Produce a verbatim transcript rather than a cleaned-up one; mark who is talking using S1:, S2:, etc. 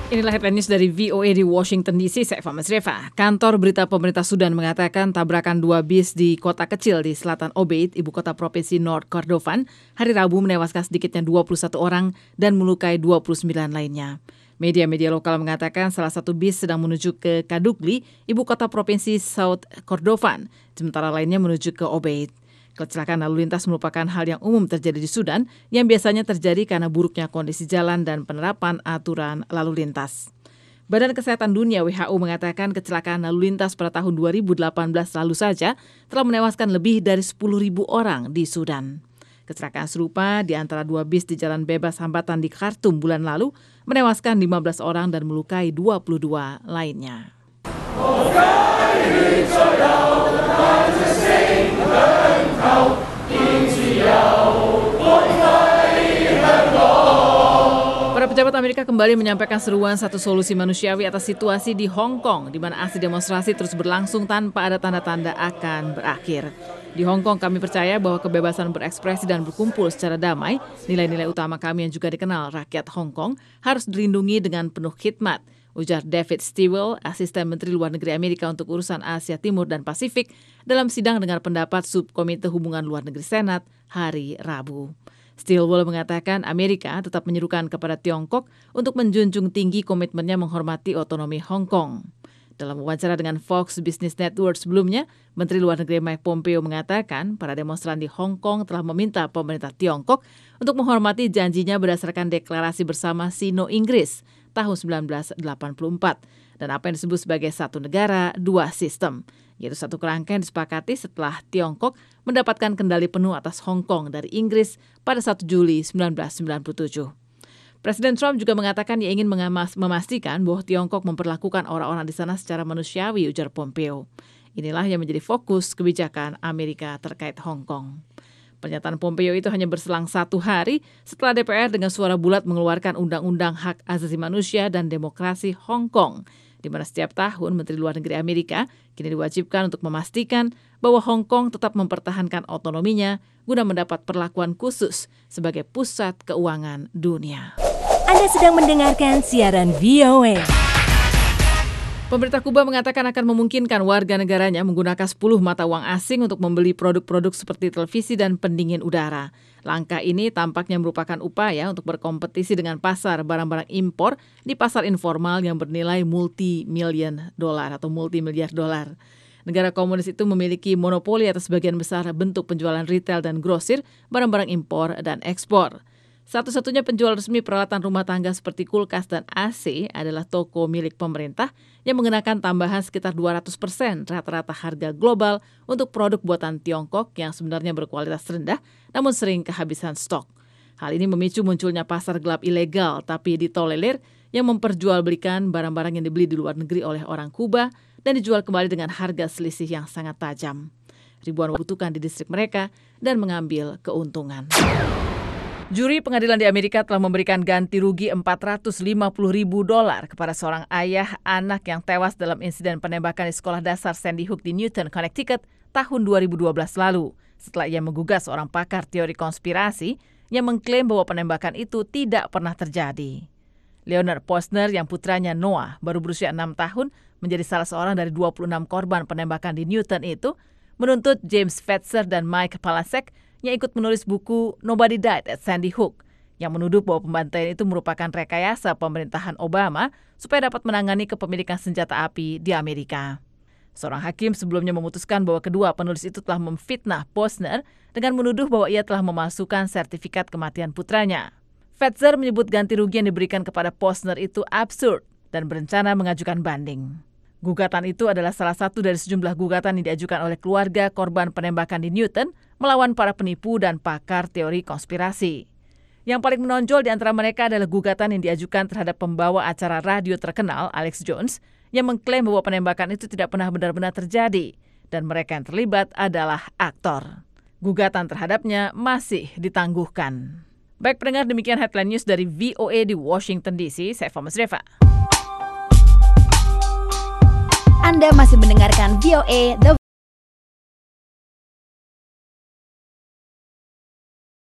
S1: Inilah headline news dari V O A di Washington D C, saya Fama Sreva. Kantor berita pemerintah Sudan mengatakan tabrakan dua bis di kota kecil di selatan Obeid, ibu kota provinsi North Kordofan, hari Rabu menewaskan sedikitnya dua puluh satu orang dan melukai dua puluh sembilan lainnya. Media-media lokal mengatakan salah satu bis sedang menuju ke Kadugli, ibu kota provinsi South Kordofan, sementara lainnya menuju ke Obeid. Kecelakaan lalu lintas merupakan hal yang umum terjadi di Sudan yang biasanya terjadi karena buruknya kondisi jalan dan penerapan aturan lalu lintas. Badan Kesehatan Dunia W H O mengatakan kecelakaan lalu lintas pada tahun dua ribu delapan belas lalu saja telah menewaskan lebih dari sepuluh ribu orang di Sudan. Kecelakaan serupa di antara dua bis di jalan bebas hambatan di Khartoum bulan lalu menewaskan lima belas orang dan melukai dua puluh dua lainnya. Para pejabat Amerika kembali menyampaikan seruan satu solusi manusiawi atas situasi di Hong Kong, di mana aksi demonstrasi terus berlangsung tanpa ada tanda-tanda akan berakhir. Di Hong Kong kami percaya bahwa kebebasan berekspresi dan berkumpul secara damai, nilai-nilai utama kami yang juga dikenal rakyat Hong Kong, harus dilindungi dengan penuh khidmat, ujar David Stilwell, asisten Menteri Luar Negeri Amerika untuk urusan Asia Timur dan Pasifik, dalam sidang dengar pendapat Subkomite Hubungan Luar Negeri Senat hari Rabu. Stilwell mengatakan Amerika tetap menyerukan kepada Tiongkok untuk menjunjung tinggi komitmennya menghormati otonomi Hong Kong. Dalam wawancara dengan Fox Business Network sebelumnya, Menteri Luar Negeri Mike Pompeo mengatakan para demonstran di Hong Kong telah meminta pemerintah Tiongkok untuk menghormati janjinya berdasarkan deklarasi bersama Sino-Inggris tahun sembilan belas delapan puluh empat dan apa yang disebut sebagai satu negara, dua sistem, yaitu satu kerangka yang disepakati setelah Tiongkok mendapatkan kendali penuh atas Hong Kong dari Inggris pada satu Juli sembilan belas sembilan puluh tujuh. Presiden Trump juga mengatakan ia ingin mengamas, memastikan bahwa Tiongkok memperlakukan orang-orang di sana secara manusiawi, ujar Pompeo. Inilah yang menjadi fokus kebijakan Amerika terkait Hong Kong. Pernyataan Pompeo itu hanya berselang satu hari setelah D P R dengan suara bulat mengeluarkan Undang-Undang Hak Asasi Manusia dan Demokrasi Hong Kong, di mana setiap tahun Menteri Luar Negeri Amerika kini diwajibkan untuk memastikan bahwa Hong Kong tetap mempertahankan otonominya guna mendapat perlakuan khusus sebagai pusat keuangan dunia.
S2: Anda sedang mendengarkan siaran V O A.
S1: Pemerintah Kuba mengatakan akan memungkinkan warga negaranya menggunakan sepuluh mata uang asing untuk membeli produk-produk seperti televisi dan pendingin udara. Langkah ini tampaknya merupakan upaya untuk berkompetisi dengan pasar barang-barang impor di pasar informal yang bernilai multi-million dolar atau multi-miliar dolar. Negara komunis itu memiliki monopoli atas sebagian besar bentuk penjualan retail dan grosir barang-barang impor dan ekspor. Satu-satunya penjual resmi peralatan rumah tangga seperti kulkas dan A C adalah toko milik pemerintah yang mengenakan tambahan sekitar dua ratus persen rata-rata harga global untuk produk buatan Tiongkok yang sebenarnya berkualitas rendah namun sering kehabisan stok. Hal ini memicu munculnya pasar gelap ilegal tapi ditolerir yang memperjualbelikan barang-barang yang dibeli di luar negeri oleh orang Kuba dan dijual kembali dengan harga selisih yang sangat tajam. Ribuan membutuhkan di distrik mereka dan mengambil keuntungan. Juri pengadilan di Amerika telah memberikan ganti rugi empat ratus lima puluh ribu dolar kepada seorang ayah anak yang tewas dalam insiden penembakan di sekolah dasar Sandy Hook di Newton, Connecticut tahun dua ribu dua belas lalu, setelah ia menggugah seorang pakar teori konspirasi yang mengklaim bahwa penembakan itu tidak pernah terjadi. Leonard Posner yang putranya Noah baru berusia enam tahun menjadi salah seorang dari dua puluh enam korban penembakan di Newton itu, menuntut James Fetzer dan Mike Palasek yang ikut menulis buku Nobody Died at Sandy Hook, yang menuduh bahwa pembantaian itu merupakan rekayasa pemerintahan Obama supaya dapat menangani kepemilikan senjata api di Amerika. Seorang hakim sebelumnya memutuskan bahwa kedua penulis itu telah memfitnah Posner dengan menuduh bahwa ia telah memalsukan sertifikat kematian putranya. Fetzer menyebut ganti rugi yang diberikan kepada Posner itu absurd dan berencana mengajukan banding. Gugatan itu adalah salah satu dari sejumlah gugatan yang diajukan oleh keluarga korban penembakan di Newton melawan para penipu dan pakar teori konspirasi. Yang paling menonjol di antara mereka adalah gugatan yang diajukan terhadap pembawa acara radio terkenal Alex Jones yang mengklaim bahwa penembakan itu tidak pernah benar-benar terjadi dan mereka yang terlibat adalah aktor. Gugatan terhadapnya masih ditangguhkan. Baik pendengar, demikian headline news dari V O A di Washington D C. Saya Fama Sreva.
S2: Anda masih mendengarkan V O A The